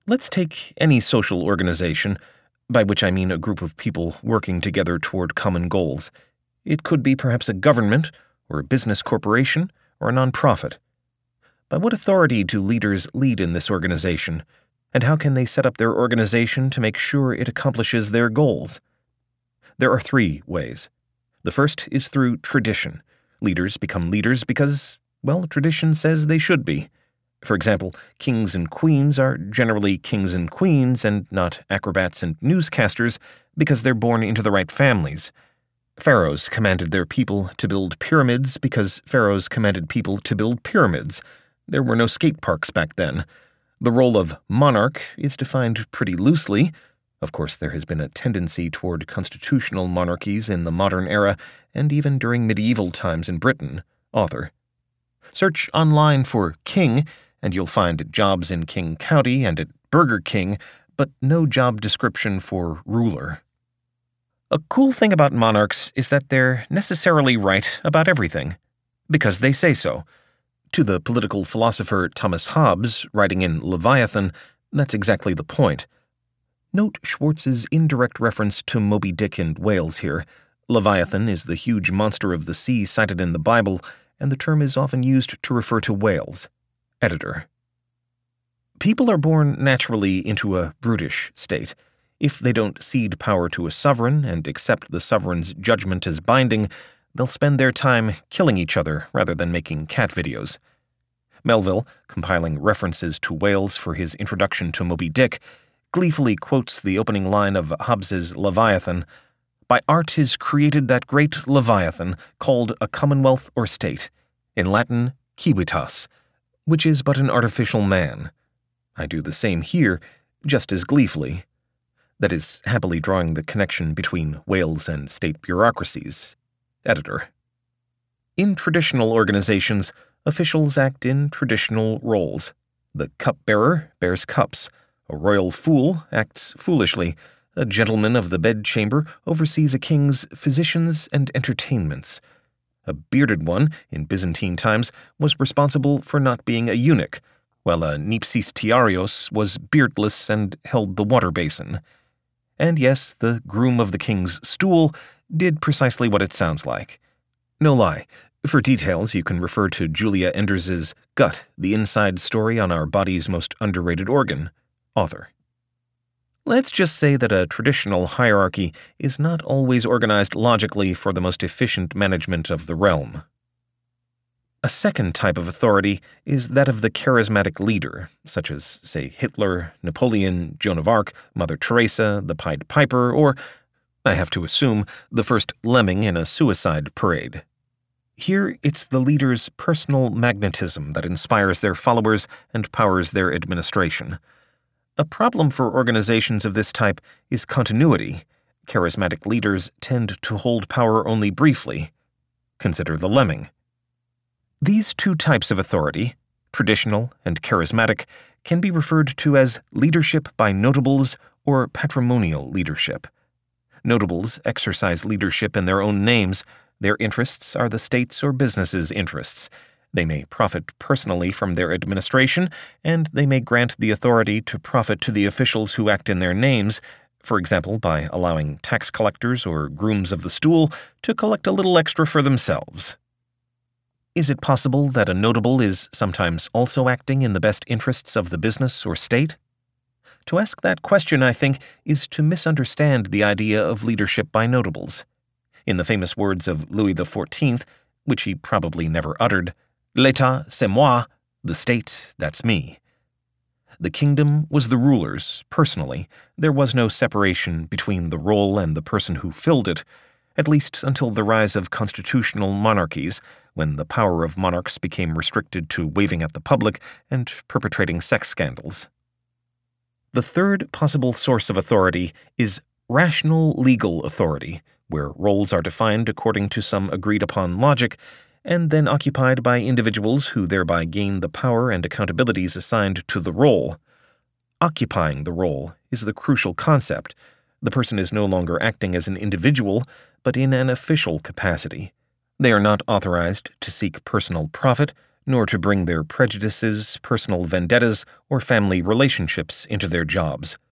Let's take any social organization, by which I mean a group of people working together toward common goals. It could be perhaps a government, or a business corporation, or a nonprofit. By what authority do leaders lead in this organization, and how can they set up their organization to make sure it accomplishes their goals? There are 3 ways. The first is through tradition. Leaders become leaders because, well, tradition says they should be. For example, kings and queens are generally kings and queens and not acrobats and newscasters because they're born into the right families. Pharaohs commanded their people to build pyramids because pharaohs commanded people to build pyramids. There were no skate parks back then. The role of monarch is defined pretty loosely. Of course, there has been a tendency toward constitutional monarchies in the modern era and even during medieval times in Britain. Author. Search online for king, and you'll find jobs in King County and at Burger King, but no job description for ruler. A cool thing about monarchs is that they're necessarily right about everything, because they say so. To the political philosopher Thomas Hobbes, writing in Leviathan, that's exactly the point. Note Schwartz's indirect reference to Moby Dick and whales here. Leviathan is the huge monster of the sea cited in the Bible, and the term is often used to refer to whales. Editor. People are born naturally into a brutish state. If they don't cede power to a sovereign and accept the sovereign's judgment as binding, they'll spend their time killing each other rather than making cat videos. Melville, compiling references to whales for his introduction to Moby Dick, gleefully quotes the opening line of Hobbes's Leviathan, "By art is created that great Leviathan, called a commonwealth or state, in Latin civitas, which is but an artificial man." I do the same here, just as gleefully. That is, happily drawing the connection between whales and state bureaucracies. Editor. In traditional organizations, officials act in traditional roles. The cupbearer bears cups. A royal fool acts foolishly. A gentleman of the bedchamber oversees a king's physicians and entertainments. A bearded one, in Byzantine times, was responsible for not being a eunuch, while a nipsis tiarios was beardless and held the water basin. And yes, the groom of the king's stool did precisely what it sounds like. No lie. For details, you can refer to Julia Enders's Gut, the Inside Story on Our Body's Most Underrated Organ. Author. Let's just say that a traditional hierarchy is not always organized logically for the most efficient management of the realm. A second type of authority is that of the charismatic leader, such as, say, Hitler, Napoleon, Joan of Arc, Mother Teresa, the Pied Piper, or, I have to assume, the first lemming in a suicide parade. Here, it's the leader's personal magnetism that inspires their followers and powers their administration. A problem for organizations of this type is continuity. Charismatic leaders tend to hold power only briefly. Consider the lemming. These 2 types of authority, traditional and charismatic, can be referred to as leadership by notables or patrimonial leadership. Notables exercise leadership in their own names. Their interests are the state's or business's interests. They may profit personally from their administration, and they may grant the authority to profit to the officials who act in their names, for example, by allowing tax collectors or grooms of the stool to collect a little extra for themselves. Is it possible that a notable is sometimes also acting in the best interests of the business or state? To ask that question, I think, is to misunderstand the idea of leadership by notables. In the famous words of Louis XIV, which he probably never uttered, "L'État, c'est moi," the state, that's me. The kingdom was the ruler's, personally. There was no separation between the role and the person who filled it, at least until the rise of constitutional monarchies, when the power of monarchs became restricted to waving at the public and perpetrating sex scandals. The third possible source of authority is rational legal authority, where roles are defined according to some agreed-upon logic, and then occupied by individuals who thereby gain the power and accountabilities assigned to the role. Occupying the role is the crucial concept. The person is no longer acting as an individual, but in an official capacity. They are not authorized to seek personal profit, nor to bring their prejudices, personal vendettas, or family relationships into their jobs.